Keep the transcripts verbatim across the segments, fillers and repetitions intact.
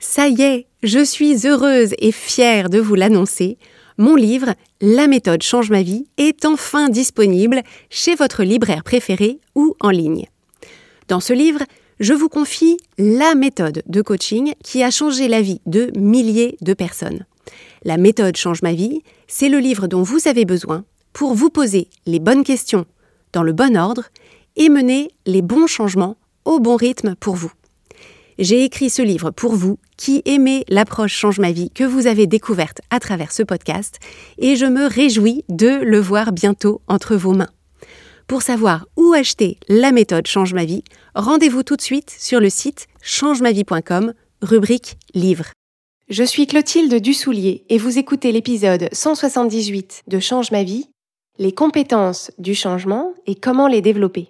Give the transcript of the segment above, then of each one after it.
Ça y est, je suis heureuse et fière de vous l'annoncer. Mon livre « La méthode change ma vie » est enfin disponible chez votre libraire préféré ou en ligne. Dans ce livre, je vous confie la méthode de coaching qui a changé la vie de milliers de personnes. La méthode change ma vie, c'est le livre dont vous avez besoin pour vous poser les bonnes questions dans le bon ordre et mener les bons changements au bon rythme pour vous. J'ai écrit ce livre pour vous qui aimez l'approche Change ma vie que vous avez découverte à travers ce podcast et je me réjouis de le voir bientôt entre vos mains. Pour savoir où acheter la méthode Change ma vie, rendez-vous tout de suite sur le site change ma vie point com, rubrique livre. Je suis Clotilde Dussoulier et vous écoutez l'épisode cent soixante-dix-huit de Change ma vie, les compétences du changement et comment les développer.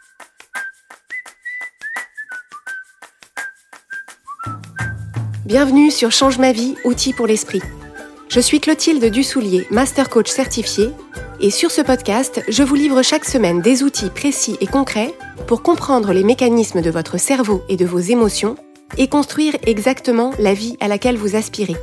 Bienvenue sur Change ma vie, outils pour l'esprit. Je suis Clotilde Dussoulier, master coach certifié, et sur ce podcast, je vous livre chaque semaine des outils précis et concrets pour comprendre les mécanismes de votre cerveau et de vos émotions et construire exactement la vie à laquelle vous aspirez.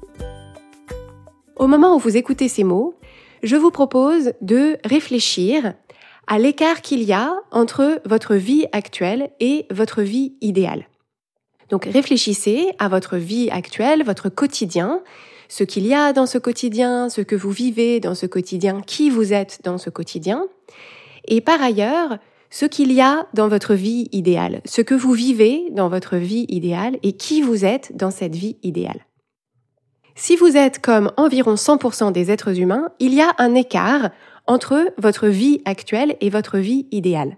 Au moment où vous écoutez ces mots, je vous propose de réfléchir à l'écart qu'il y a entre votre vie actuelle et votre vie idéale. Donc réfléchissez à votre vie actuelle, votre quotidien, ce qu'il y a dans ce quotidien, ce que vous vivez dans ce quotidien, qui vous êtes dans ce quotidien, et par ailleurs, ce qu'il y a dans votre vie idéale, ce que vous vivez dans votre vie idéale et qui vous êtes dans cette vie idéale. Si vous êtes comme environ cent pour cent des êtres humains, il y a un écart entre votre vie actuelle et votre vie idéale.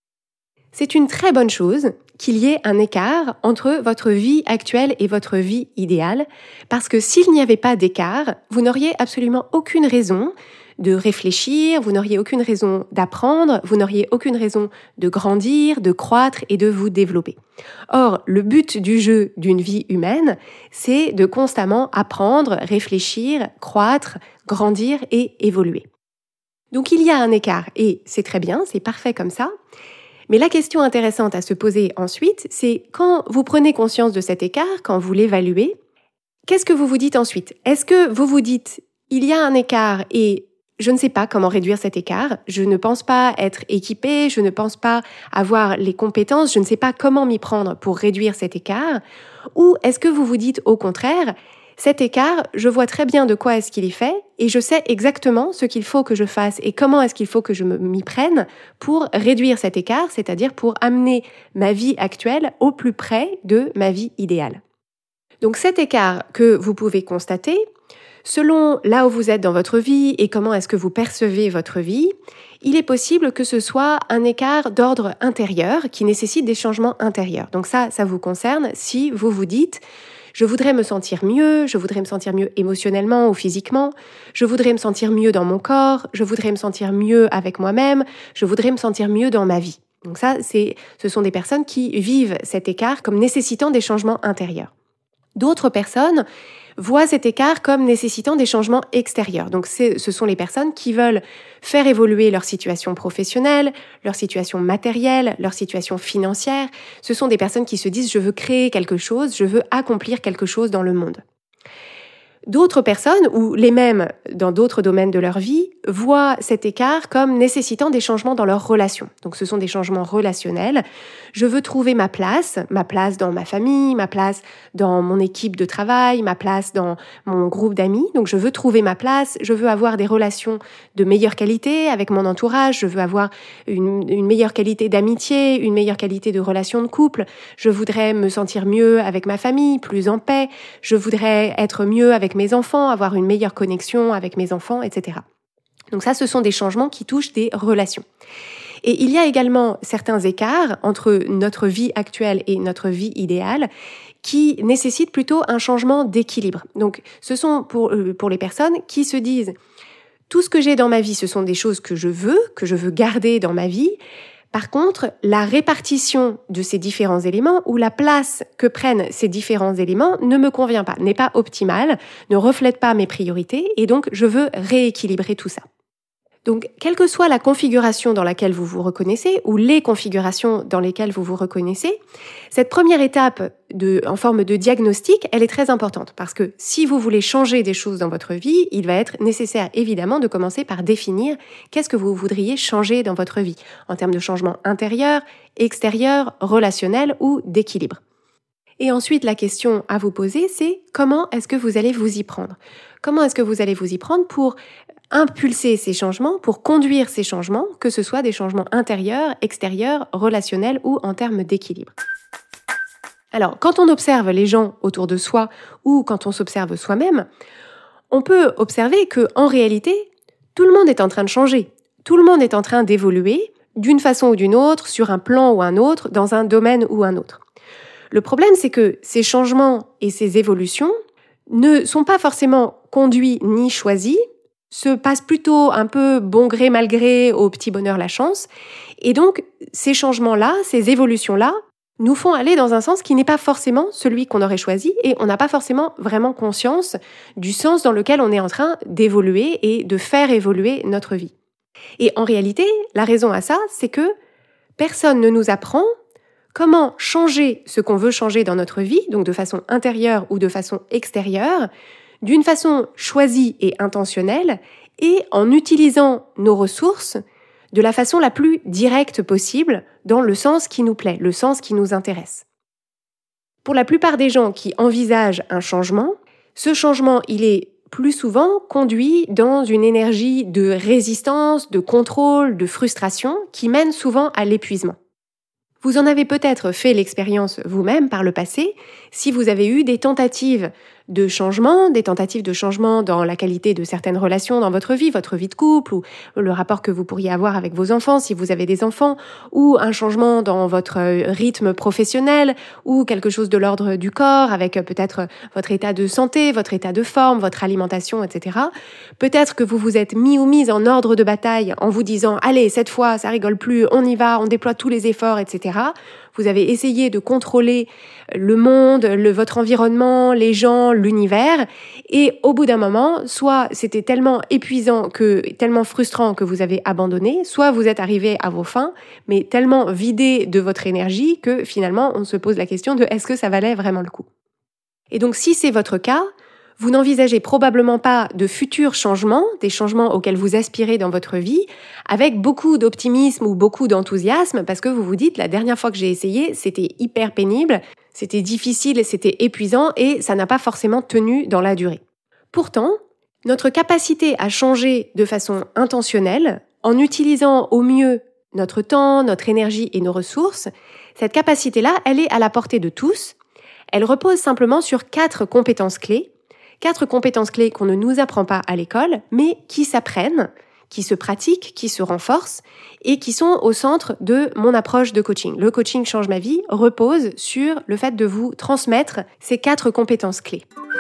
C'est une très bonne chose qu'il y ait un écart entre votre vie actuelle et votre vie idéale, parce que s'il n'y avait pas d'écart, vous n'auriez absolument aucune raison de réfléchir, vous n'auriez aucune raison d'apprendre, vous n'auriez aucune raison de grandir, de croître et de vous développer. Or, le but du jeu d'une vie humaine, c'est de constamment apprendre, réfléchir, croître, grandir et évoluer. Donc il y a un écart et c'est très bien, c'est parfait comme ça. Mais la question intéressante à se poser ensuite, c'est quand vous prenez conscience de cet écart, quand vous l'évaluez, qu'est-ce que vous vous dites ensuite ? Est-ce que vous vous dites « il y a un écart et je ne sais pas comment réduire cet écart, je ne pense pas être équipée, je ne pense pas avoir les compétences, je ne sais pas comment m'y prendre pour réduire cet écart » ou est-ce que vous vous dites au contraire « cet écart, je vois très bien de quoi est-ce qu'il est fait et je sais exactement ce qu'il faut que je fasse et comment est-ce qu'il faut que je m'y prenne pour réduire cet écart, c'est-à-dire pour amener ma vie actuelle au plus près de ma vie idéale. » Donc cet écart que vous pouvez constater, selon là où vous êtes dans votre vie et comment est-ce que vous percevez votre vie, il est possible que ce soit un écart d'ordre intérieur qui nécessite des changements intérieurs. Donc ça, ça vous concerne si vous vous dites « je voudrais me sentir mieux, je voudrais me sentir mieux émotionnellement ou physiquement, je voudrais me sentir mieux dans mon corps, je voudrais me sentir mieux avec moi-même, je voudrais me sentir mieux dans ma vie. » Donc ça, c'est, ce sont des personnes qui vivent cet écart comme nécessitant des changements intérieurs. D'autres personnes voient cet écart comme nécessitant des changements extérieurs. Donc c'est, ce sont les personnes qui veulent faire évoluer leur situation professionnelle, leur situation matérielle, leur situation financière. Ce sont des personnes qui se disent « je veux créer quelque chose, je veux accomplir quelque chose dans le monde ». D'autres personnes, ou les mêmes dans d'autres domaines de leur vie, voient cet écart comme nécessitant des changements dans leurs relations. Donc ce sont des changements relationnels. Je veux trouver ma place, ma place dans ma famille, ma place dans mon équipe de travail, ma place dans mon groupe d'amis. Donc je veux trouver ma place, je veux avoir des relations de meilleure qualité avec mon entourage, je veux avoir une, une meilleure qualité d'amitié, une meilleure qualité de relation de couple. Je voudrais me sentir mieux avec ma famille, plus en paix. Je voudrais être mieux avec mes enfants, avoir une meilleure connexion avec mes enfants, et cetera. Donc ça, ce sont des changements qui touchent des relations. Et il y a également certains écarts entre notre vie actuelle et notre vie idéale qui nécessitent plutôt un changement d'équilibre. Donc ce sont pour, euh, pour les personnes qui se disent « tout ce que j'ai dans ma vie, ce sont des choses que je veux, que je veux garder dans ma vie ». Par contre, la répartition de ces différents éléments ou la place que prennent ces différents éléments ne me convient pas, n'est pas optimale, ne reflète pas mes priorités et donc je veux rééquilibrer tout ça. Donc, quelle que soit la configuration dans laquelle vous vous reconnaissez ou les configurations dans lesquelles vous vous reconnaissez, cette première étape de, en forme de diagnostic, elle est très importante parce que si vous voulez changer des choses dans votre vie, il va être nécessaire évidemment de commencer par définir qu'est-ce que vous voudriez changer dans votre vie en termes de changement intérieur, extérieur, relationnel ou d'équilibre. Et ensuite, la question à vous poser, c'est comment est-ce que vous allez vous y prendre ? Comment est-ce que vous allez vous y prendre pour impulser ces changements, pour conduire ces changements, que ce soit des changements intérieurs, extérieurs, relationnels ou en termes d'équilibre. Alors, quand on observe les gens autour de soi ou quand on s'observe soi-même, on peut observer que, en réalité, tout le monde est en train de changer. Tout le monde est en train d'évoluer d'une façon ou d'une autre, sur un plan ou un autre, dans un domaine ou un autre. Le problème, c'est que ces changements et ces évolutions ne sont pas forcément conduits ni choisis, se passe plutôt un peu bon gré mal gré au petit bonheur la chance. Et donc, ces changements-là, ces évolutions-là, nous font aller dans un sens qui n'est pas forcément celui qu'on aurait choisi et on n'a pas forcément vraiment conscience du sens dans lequel on est en train d'évoluer et de faire évoluer notre vie. Et en réalité, la raison à ça, c'est que personne ne nous apprend comment changer ce qu'on veut changer dans notre vie, donc de façon intérieure ou de façon extérieure, d'une façon choisie et intentionnelle, et en utilisant nos ressources de la façon la plus directe possible, dans le sens qui nous plaît, le sens qui nous intéresse. Pour la plupart des gens qui envisagent un changement, ce changement, il est plus souvent conduit dans une énergie de résistance, de contrôle, de frustration, qui mène souvent à l'épuisement. Vous en avez peut-être fait l'expérience vous-même par le passé, si vous avez eu des tentatives de changement, des tentatives de changement dans la qualité de certaines relations dans votre vie, votre vie de couple, ou le rapport que vous pourriez avoir avec vos enfants si vous avez des enfants, ou un changement dans votre rythme professionnel, ou quelque chose de l'ordre du corps, avec peut-être votre état de santé, votre état de forme, votre alimentation, et cetera. Peut-être que vous vous êtes mis ou mise en ordre de bataille en vous disant « Allez, cette fois, ça rigole plus, on y va, on déploie tous les efforts, et cetera » Vous avez essayé de contrôler le monde, le, votre environnement, les gens, l'univers. Et au bout d'un moment, soit c'était tellement épuisant, que, tellement frustrant que vous avez abandonné, soit vous êtes arrivé à vos fins, mais tellement vidé de votre énergie que finalement, on se pose la question de est-ce que ça valait vraiment le coup ? Et donc, si c'est votre cas, vous n'envisagez probablement pas de futurs changements, des changements auxquels vous aspirez dans votre vie, avec beaucoup d'optimisme ou beaucoup d'enthousiasme, parce que vous vous dites, la dernière fois que j'ai essayé, c'était hyper pénible, c'était difficile, c'était épuisant, et ça n'a pas forcément tenu dans la durée. Pourtant, notre capacité à changer de façon intentionnelle, en utilisant au mieux notre temps, notre énergie et nos ressources, cette capacité-là, elle est à la portée de tous. Elle repose simplement sur quatre compétences clés, Quatre compétences clés qu'on ne nous apprend pas à l'école, mais qui s'apprennent, qui se pratiquent, qui se renforcent et qui sont au centre de mon approche de coaching. Le coaching change ma vie repose sur le fait de vous transmettre ces quatre compétences clés.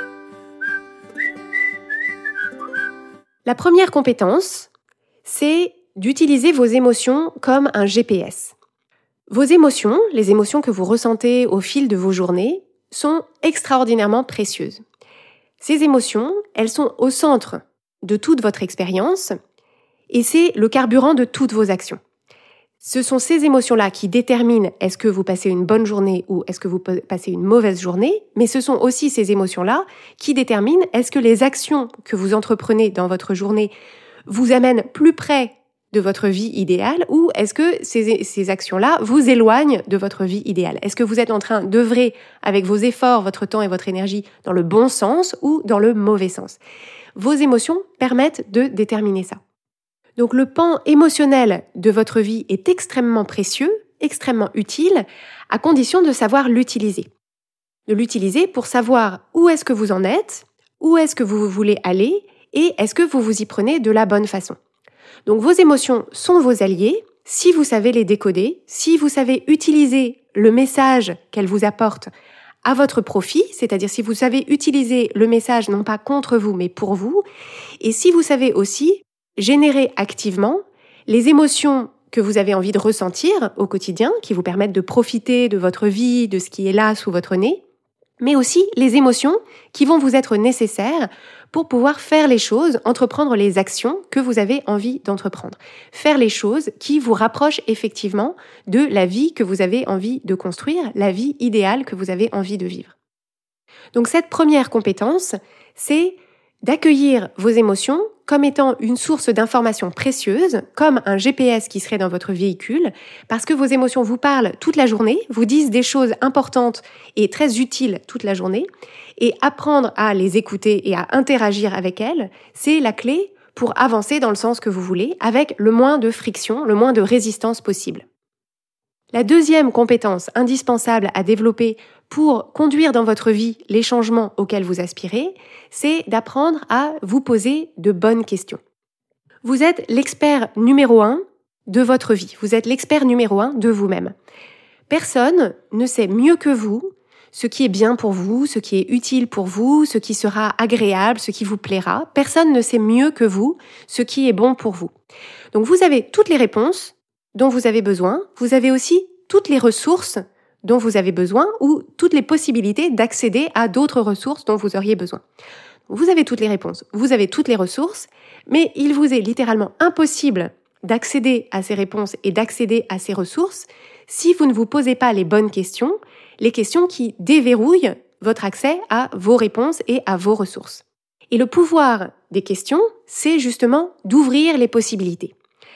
La première compétence, c'est d'utiliser vos émotions comme un G P S. Vos émotions, les émotions que vous ressentez au fil de vos journées, sont extraordinairement précieuses. Ces émotions, elles sont au centre de toute votre expérience et c'est le carburant de toutes vos actions. Ce sont ces émotions-là qui déterminent est-ce que vous passez une bonne journée ou est-ce que vous passez une mauvaise journée, mais ce sont aussi ces émotions-là qui déterminent est-ce que les actions que vous entreprenez dans votre journée vous amènent plus près de votre vie idéale ou est-ce que ces, ces actions-là vous éloignent de votre vie idéale ? Est-ce que vous êtes en train d'œuvrer avec vos efforts, votre temps et votre énergie dans le bon sens ou dans le mauvais sens ? Vos émotions permettent de déterminer ça. Donc le pan émotionnel de votre vie est extrêmement précieux, extrêmement utile, à condition de savoir l'utiliser. De l'utiliser pour savoir où est-ce que vous en êtes, où est-ce que vous voulez aller et est-ce que vous vous y prenez de la bonne façon. Donc vos émotions sont vos alliés, si vous savez les décoder, si vous savez utiliser le message qu'elles vous apportent à votre profit, c'est-à-dire si vous savez utiliser le message non pas contre vous mais pour vous, et si vous savez aussi générer activement les émotions que vous avez envie de ressentir au quotidien, qui vous permettent de profiter de votre vie, de ce qui est là sous votre nez, mais aussi les émotions qui vont vous être nécessaires pour pouvoir faire les choses, entreprendre les actions que vous avez envie d'entreprendre. Faire les choses qui vous rapprochent effectivement de la vie que vous avez envie de construire, la vie idéale que vous avez envie de vivre. Donc cette première compétence, c'est d'accueillir vos émotions comme étant une source d'informations précieuses, comme un G P S qui serait dans votre véhicule, parce que vos émotions vous parlent toute la journée, vous disent des choses importantes et très utiles toute la journée, et apprendre à les écouter et à interagir avec elles, c'est la clé pour avancer dans le sens que vous voulez, avec le moins de friction, le moins de résistance possible. La deuxième compétence indispensable à développer pour conduire dans votre vie les changements auxquels vous aspirez, c'est d'apprendre à vous poser de bonnes questions. Vous êtes l'expert numéro un de votre vie. Vous êtes l'expert numéro un de vous-même. Personne ne sait mieux que vous ce qui est bien pour vous, ce qui est utile pour vous, ce qui sera agréable, ce qui vous plaira. Personne ne sait mieux que vous ce qui est bon pour vous. Donc vous avez toutes les réponses dont vous avez besoin. Vous avez aussi toutes les ressources dont vous avez besoin ou toutes les possibilités d'accéder à d'autres ressources dont vous auriez besoin. Vous avez toutes les réponses, vous avez toutes les ressources, mais il vous est littéralement impossible d'accéder à ces réponses et d'accéder à ces ressources si vous ne vous posez pas les bonnes questions, les questions qui déverrouillent votre accès à vos réponses et à vos ressources. Et le pouvoir des questions, c'est justement d'ouvrir les possibilités.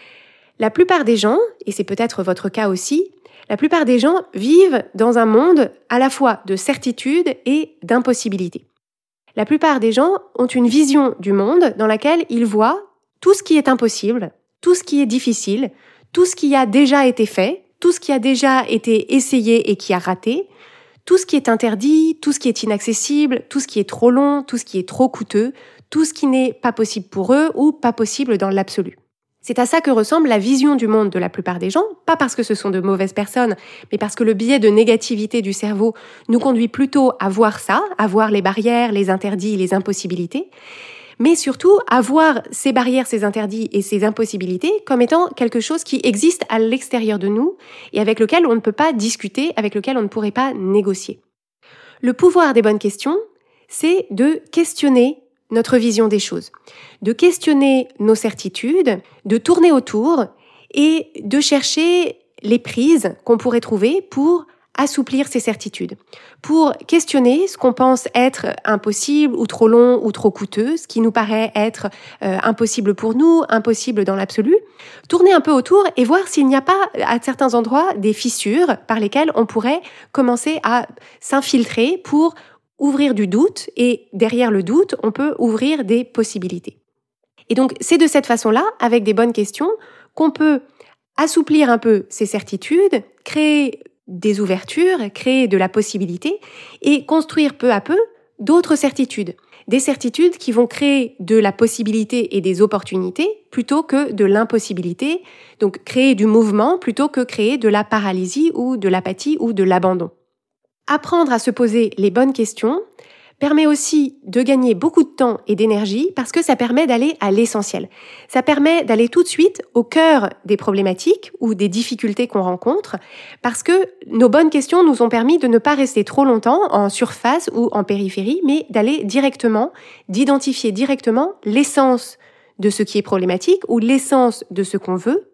La plupart des gens, et c'est peut-être votre cas aussi, la plupart des gens vivent dans un monde à la fois de certitude et d'impossibilité. La plupart des gens ont une vision du monde dans laquelle ils voient tout ce qui est impossible, tout ce qui est difficile, tout ce qui a déjà été fait, tout ce qui a déjà été essayé et qui a raté, tout ce qui est interdit, tout ce qui est inaccessible, tout ce qui est trop long, tout ce qui est trop coûteux, tout ce qui n'est pas possible pour eux ou pas possible dans l'absolu. C'est à ça que ressemble la vision du monde de la plupart des gens, pas parce que ce sont de mauvaises personnes, mais parce que le biais de négativité du cerveau nous conduit plutôt à voir ça, à voir les barrières, les interdits, les impossibilités, mais surtout à voir ces barrières, ces interdits et ces impossibilités comme étant quelque chose qui existe à l'extérieur de nous et avec lequel on ne peut pas discuter, avec lequel on ne pourrait pas négocier. Le pouvoir des bonnes questions, c'est de questionner notre vision des choses, de questionner nos certitudes, de tourner autour et de chercher les prises qu'on pourrait trouver pour assouplir ces certitudes, pour questionner ce qu'on pense être impossible ou trop long ou trop coûteux, ce qui nous paraît être euh, impossible pour nous, impossible dans l'absolu, tourner un peu autour et voir s'il n'y a pas à certains endroits des fissures par lesquelles on pourrait commencer à s'infiltrer pour ouvrir du doute et derrière le doute, on peut ouvrir des possibilités. Et donc, c'est de cette façon-là, avec des bonnes questions, qu'on peut assouplir un peu ces certitudes, créer des ouvertures, créer de la possibilité et construire peu à peu d'autres certitudes. Des certitudes qui vont créer de la possibilité et des opportunités plutôt que de l'impossibilité, donc créer du mouvement plutôt que créer de la paralysie ou de l'apathie ou de l'abandon. Apprendre à se poser les bonnes questions permet aussi de gagner beaucoup de temps et d'énergie parce que ça permet d'aller à l'essentiel. Ça permet d'aller tout de suite au cœur des problématiques ou des difficultés qu'on rencontre parce que nos bonnes questions nous ont permis de ne pas rester trop longtemps en surface ou en périphérie, mais d'aller directement, d'identifier directement l'essence de ce qui est problématique ou l'essence de ce qu'on veut,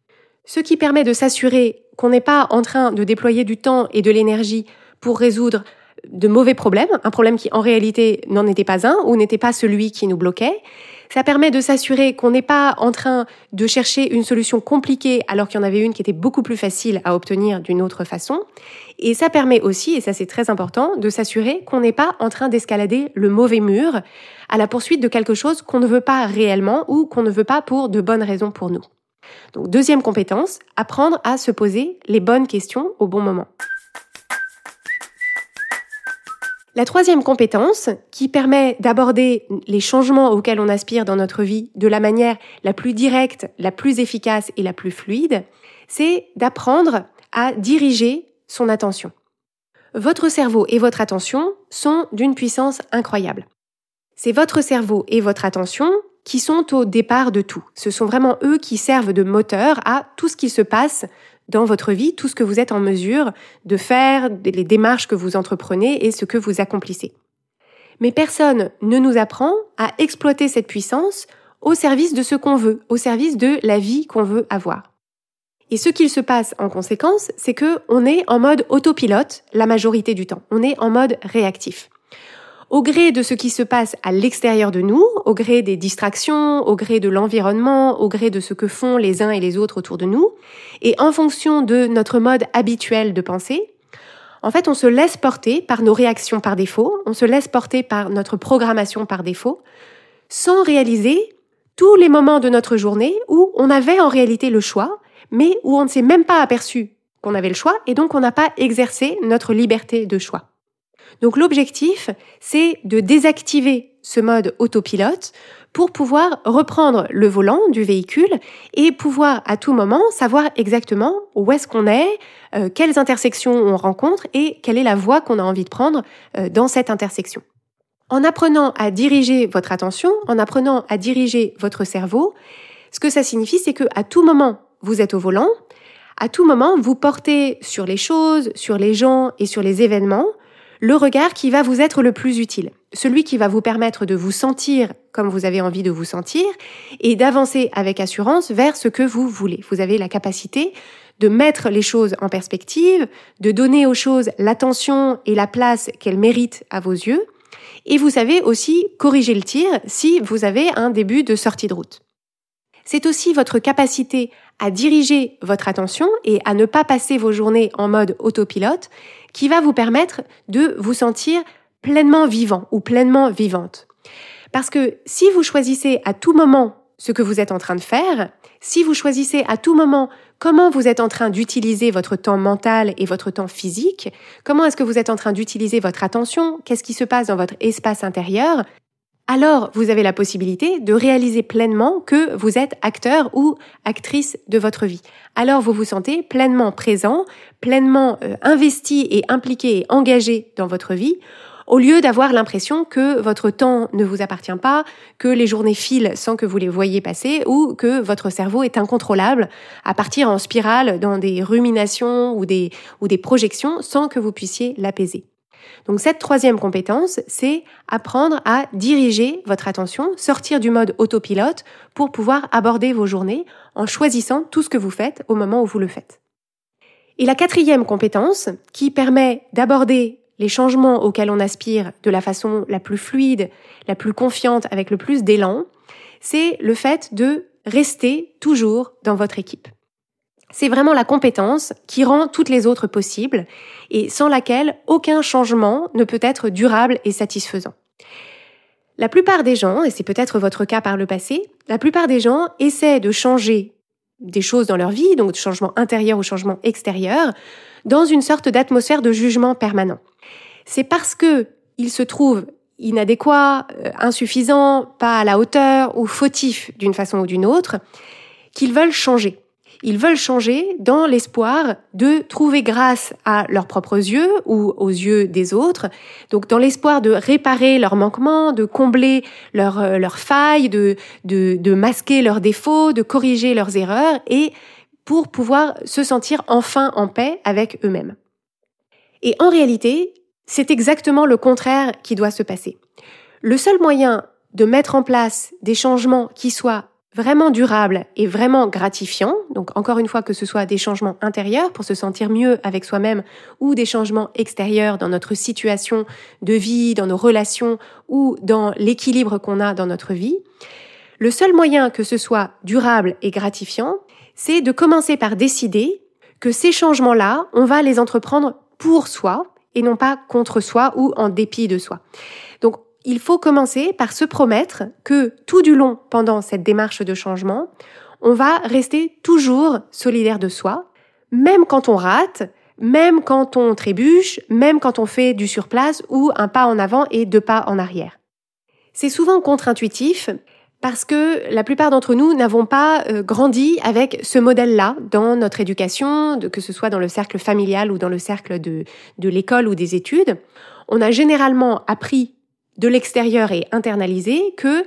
ce qui permet de s'assurer qu'on n'est pas en train de déployer du temps et de l'énergie pour résoudre de mauvais problèmes, un problème qui en réalité n'en était pas un ou n'était pas celui qui nous bloquait. Ça permet de s'assurer qu'on n'est pas en train de chercher une solution compliquée alors qu'il y en avait une qui était beaucoup plus facile à obtenir d'une autre façon. Et ça permet aussi, et ça c'est très important, de s'assurer qu'on n'est pas en train d'escalader le mauvais mur à la poursuite de quelque chose qu'on ne veut pas réellement ou qu'on ne veut pas pour de bonnes raisons pour nous. Donc deuxième compétence, apprendre à se poser les bonnes questions au bon moment. La troisième compétence, qui permet d'aborder les changements auxquels on aspire dans notre vie de la manière la plus directe, la plus efficace et la plus fluide, c'est d'apprendre à diriger son attention. Votre cerveau et votre attention sont d'une puissance incroyable. C'est votre cerveau et votre attention qui sont au départ de tout. Ce sont vraiment eux qui servent de moteur à tout ce qui se passe dans votre vie tout ce que vous êtes en mesure de faire, les démarches que vous entreprenez et ce que vous accomplissez. Mais personne ne nous apprend à exploiter cette puissance au service de ce qu'on veut, au service de la vie qu'on veut avoir. Et ce qu'il se passe en conséquence, c'est que on est en mode autopilote la majorité du temps. On est en mode réactif. Au gré de ce qui se passe à l'extérieur de nous, au gré des distractions, au gré de l'environnement, au gré de ce que font les uns et les autres autour de nous, et en fonction de notre mode habituel de pensée, en fait, on se laisse porter par nos réactions par défaut, on se laisse porter par notre programmation par défaut, sans réaliser tous les moments de notre journée où on avait en réalité le choix, mais où on ne s'est même pas aperçu qu'on avait le choix et donc on n'a pas exercé notre liberté de choix. Donc l'objectif, c'est de désactiver ce mode autopilote pour pouvoir reprendre le volant du véhicule et pouvoir à tout moment savoir exactement où est-ce qu'on est, euh, quelles intersections on rencontre et quelle est la voie qu'on a envie de prendre euh, dans cette intersection. En apprenant à diriger votre attention, en apprenant à diriger votre cerveau, ce que ça signifie, c'est que à tout moment, vous êtes au volant, à tout moment, vous portez sur les choses, sur les gens et sur les événements le regard qui va vous être le plus utile, celui qui va vous permettre de vous sentir comme vous avez envie de vous sentir et d'avancer avec assurance vers ce que vous voulez. Vous avez la capacité de mettre les choses en perspective, de donner aux choses l'attention et la place qu'elles méritent à vos yeux, et vous savez aussi corriger le tir si vous avez un début de sortie de route. C'est aussi votre capacité à diriger votre attention et à ne pas passer vos journées en mode autopilote qui va vous permettre de vous sentir pleinement vivant ou pleinement vivante. Parce que si vous choisissez à tout moment ce que vous êtes en train de faire, si vous choisissez à tout moment comment vous êtes en train d'utiliser votre temps mental et votre temps physique, comment est-ce que vous êtes en train d'utiliser votre attention, qu'est-ce qui se passe dans votre espace intérieur, alors vous avez la possibilité de réaliser pleinement que vous êtes acteur ou actrice de votre vie. Alors vous vous sentez pleinement présent, pleinement euh, investi et impliqué et engagé dans votre vie, au lieu d'avoir l'impression que votre temps ne vous appartient pas, que les journées filent sans que vous les voyiez passer ou que votre cerveau est incontrôlable à partir en spirale dans des ruminations ou des, ou des projections sans que vous puissiez l'apaiser. Donc cette troisième compétence, c'est apprendre à diriger votre attention, sortir du mode autopilote pour pouvoir aborder vos journées en choisissant tout ce que vous faites au moment où vous le faites. Et la quatrième compétence, qui permet d'aborder les changements auxquels on aspire de la façon la plus fluide, la plus confiante, avec le plus d'élan, c'est le fait de rester toujours dans votre équipe. C'est vraiment la compétence qui rend toutes les autres possibles et sans laquelle aucun changement ne peut être durable et satisfaisant. La plupart des gens, et c'est peut-être votre cas par le passé, la plupart des gens essaient de changer des choses dans leur vie, donc de changement intérieur ou changement extérieur, dans une sorte d'atmosphère de jugement permanent. C'est parce que ils se trouvent inadéquats, insuffisants, pas à la hauteur ou fautifs d'une façon ou d'une autre, qu'ils veulent changer. Ils veulent changer dans l'espoir de trouver grâce à leurs propres yeux ou aux yeux des autres, donc dans l'espoir de réparer leurs manquements, de combler leurs leurs failles, de, de, de masquer leurs défauts, de corriger leurs erreurs et pour pouvoir se sentir enfin en paix avec eux-mêmes. Et en réalité, c'est exactement le contraire qui doit se passer. Le seul moyen de mettre en place des changements qui soient vraiment durables et vraiment gratifiants, donc encore une fois que ce soit des changements intérieurs pour se sentir mieux avec soi-même ou des changements extérieurs dans notre situation de vie, dans nos relations ou dans l'équilibre qu'on a dans notre vie, le seul moyen que ce soit durable et gratifiant, c'est de commencer par décider que ces changements-là, on va les entreprendre pour soi et non pas contre soi ou en dépit de soi. Donc, il faut commencer par se promettre que tout du long, pendant cette démarche de changement, on va rester toujours solidaire de soi, même quand on rate, même quand on trébuche, même quand on fait du surplace ou un pas en avant et deux pas en arrière. C'est souvent contre-intuitif parce que la plupart d'entre nous n'avons pas euh, grandi avec ce modèle-là dans notre éducation, de, que ce soit dans le cercle familial ou dans le cercle de, de l'école ou des études. On a généralement appris de l'extérieur et internalisé que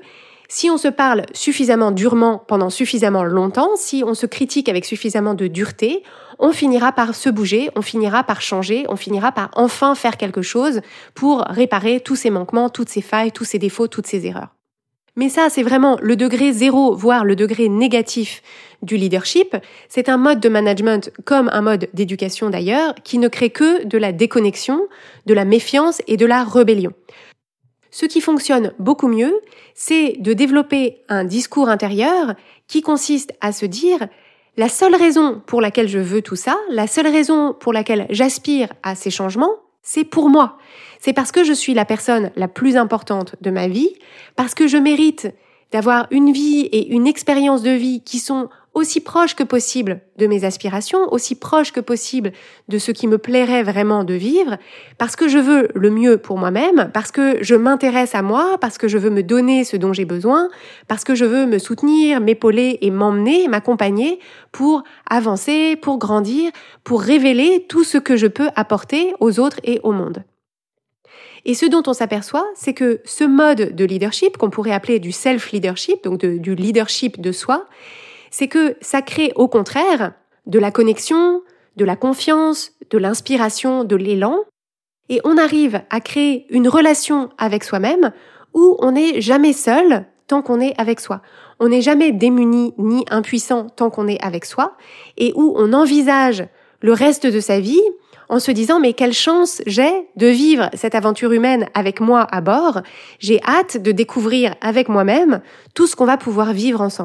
Si on se parle suffisamment durement pendant suffisamment longtemps, si on se critique avec suffisamment de dureté, on finira par se bouger, on finira par changer, on finira par enfin faire quelque chose pour réparer tous ces manquements, toutes ces failles, tous ces défauts, toutes ces erreurs. Mais ça, c'est vraiment le degré zéro, voire le degré négatif du leadership. C'est un mode de management, comme un mode d'éducation d'ailleurs, qui ne crée que de la déconnexion, de la méfiance et de la rébellion. Ce qui fonctionne beaucoup mieux, c'est de développer un discours intérieur qui consiste à se dire « la seule raison pour laquelle je veux tout ça, la seule raison pour laquelle j'aspire à ces changements, c'est pour moi. C'est parce que je suis la personne la plus importante de ma vie, parce que je mérite d'avoir une vie et une expérience de vie qui sont aussi proches que possible de mes aspirations, aussi proches que possible de ce qui me plairait vraiment de vivre, parce que je veux le mieux pour moi-même, parce que je m'intéresse à moi, parce que je veux me donner ce dont j'ai besoin, parce que je veux me soutenir, m'épauler et m'emmener, m'accompagner pour avancer, pour grandir, pour révéler tout ce que je peux apporter aux autres et au monde. Et ce dont on s'aperçoit, c'est que ce mode de leadership, qu'on pourrait appeler du self-leadership, donc de, du leadership de soi, c'est que ça crée au contraire de la connexion, de la confiance, de l'inspiration, de l'élan, et on arrive à créer une relation avec soi-même où on n'est jamais seul tant qu'on est avec soi. On n'est jamais démuni ni impuissant tant qu'on est avec soi, et où on envisage le reste de sa vie en se disant « mais quelle chance j'ai de vivre cette aventure humaine avec moi à bord, j'ai hâte de découvrir avec moi-même tout ce qu'on va pouvoir vivre ensemble ».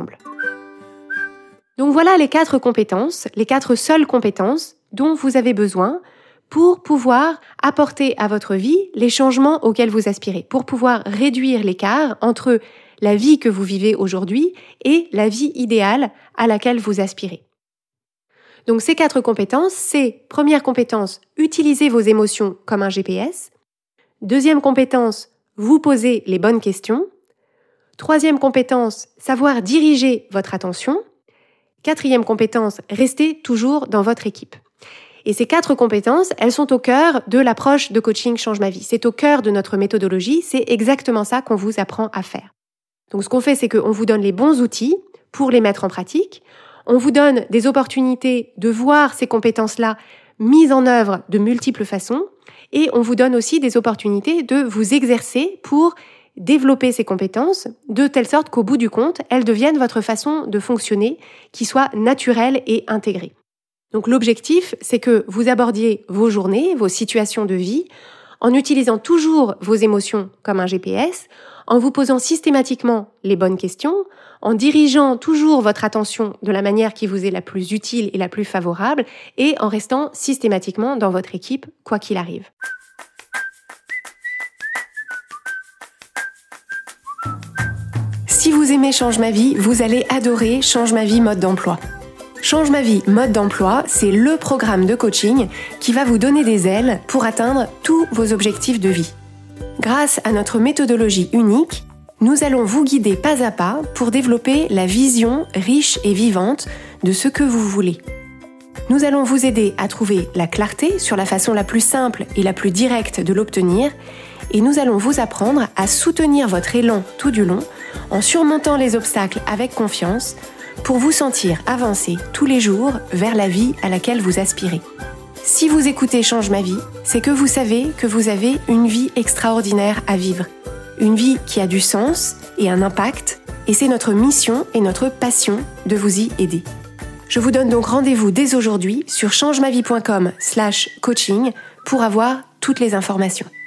Donc voilà les quatre compétences, les quatre seules compétences dont vous avez besoin pour pouvoir apporter à votre vie les changements auxquels vous aspirez, pour pouvoir réduire l'écart entre la vie que vous vivez aujourd'hui et la vie idéale à laquelle vous aspirez. Donc ces quatre compétences, c'est première compétence, utiliser vos émotions comme un G P S. Deuxième compétence, vous poser les bonnes questions. Troisième compétence, savoir diriger votre attention. Quatrième compétence, rester toujours dans votre équipe. Et ces quatre compétences, elles sont au cœur de l'approche de coaching Change ma vie. C'est au cœur de notre méthodologie, c'est exactement ça qu'on vous apprend à faire. Donc ce qu'on fait, c'est qu'on vous donne les bons outils pour les mettre en pratique. On vous donne des opportunités de voir ces compétences-là mises en œuvre de multiples façons et on vous donne aussi des opportunités de vous exercer pour développer ces compétences de telle sorte qu'au bout du compte, elles deviennent votre façon de fonctionner qui soit naturelle et intégrée. Donc l'objectif, c'est que vous abordiez vos journées, vos situations de vie en utilisant toujours vos émotions comme un G P S, en vous posant systématiquement les bonnes questions, en dirigeant toujours votre attention de la manière qui vous est la plus utile et la plus favorable, et en restant systématiquement dans votre équipe, quoi qu'il arrive. Si vous aimez Change ma vie, vous allez adorer Change ma vie mode d'emploi. Change ma vie mode d'emploi, c'est le programme de coaching qui va vous donner des ailes pour atteindre tous vos objectifs de vie. Grâce à notre méthodologie unique, nous allons vous guider pas à pas pour développer la vision riche et vivante de ce que vous voulez. Nous allons vous aider à trouver la clarté sur la façon la plus simple et la plus directe de l'obtenir et nous allons vous apprendre à soutenir votre élan tout du long en surmontant les obstacles avec confiance pour vous sentir avancer tous les jours vers la vie à laquelle vous aspirez. Si vous écoutez Change ma vie, c'est que vous savez que vous avez une vie extraordinaire à vivre. Une vie qui a du sens et un impact, et c'est notre mission et notre passion de vous y aider. Je vous donne donc rendez-vous dès aujourd'hui sur changemavie point com slash coaching pour avoir toutes les informations.